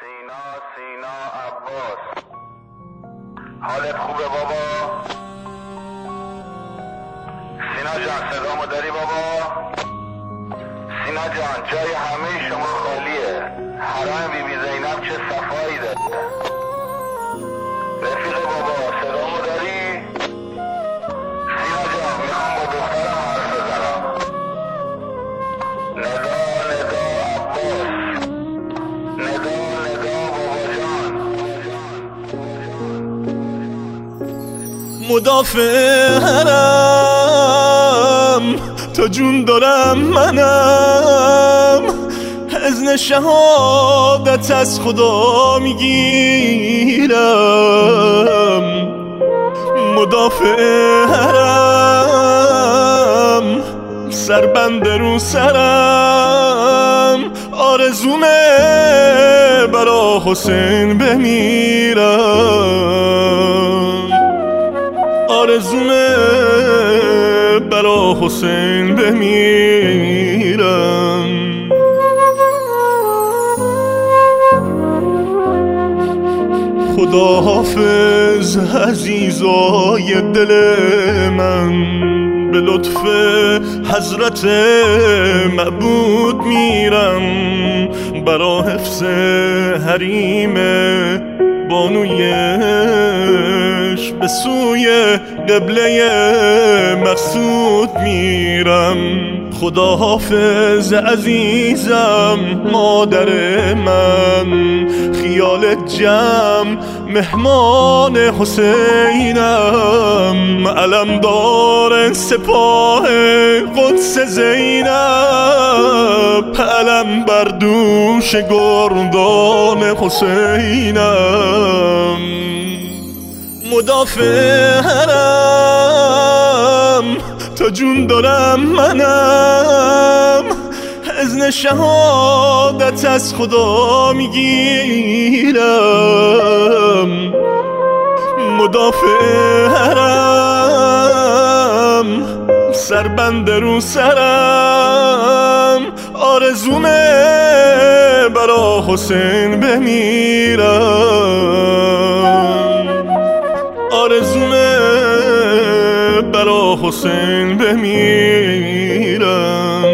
سینا عباس، حالت خوبه بابا؟ سینا جان صدامو داری بابا؟ سینا جان جای همه شما خالیه. حرم بی بی زینب چه صفایی داره. رفیق بابا صدامو داری؟ سینا جان میخوام با دخترم حرف بزنم. ندا عباس، ندا بابا جان. مدافع حرم تا جون دارم منم، اذن شهادت از خدا میگیرم. مدافع حرم سربنده رو سرم، آرزومه برا حسین بمیرم، آرزومه برا حسین بمیرم. خدا حافظ عزیزای دل من، به لطف حضرت معبود میرم، برا حفظ حریم بانویش به سوی قبله مقصود میرم. خدا حافظ عزیزم مادر من، خیال جمع مهمان حسینم، علمدار سپاه قدس زینب، علم بر دوش گردان حسینم. مدافع حرم تا جون دارم منم، اذن شهادت از خدا میگیرم. مدافع حرم سربنده رو سرم، آرزومه برا حسین بمیرم، آرزومه برا حسین بمیرم.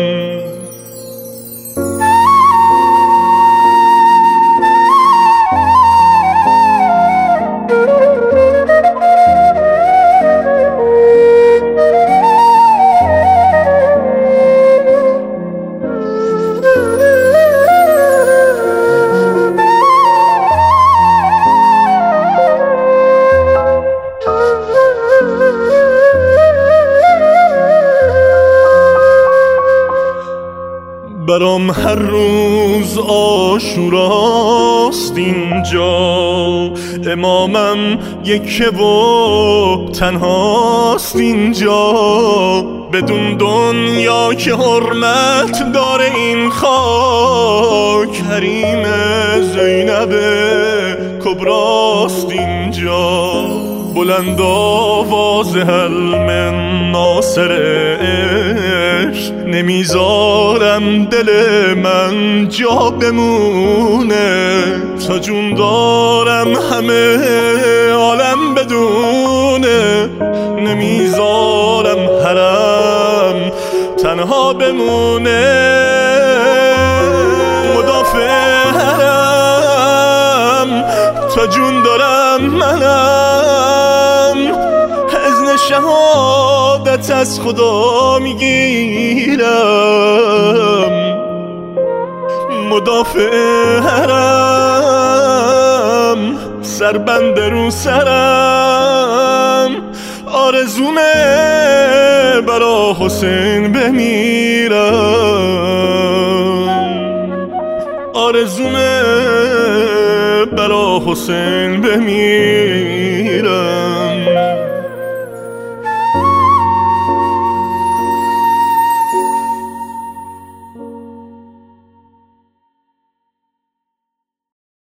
برام هر روز عاشوراست اینجا، امامم یکه و تنهاست اینجا، بدون دنیا که حرمت داره این خاک، حریم زینب کبراست اینجا. بلند آواز هل من ناصرش، نمیذارم دل من جا بمونه، تا جون دارم همه عالم بدونه، نمیذارم حرم تنها بمونه. مدافع حرم تا جون دارم منم، اذن شهادت از خدا میگیرم. مدافع حرم سربنده رو سرم، آرزومه برا حسین بمیرم، آرزومه برا حسین بمیرم.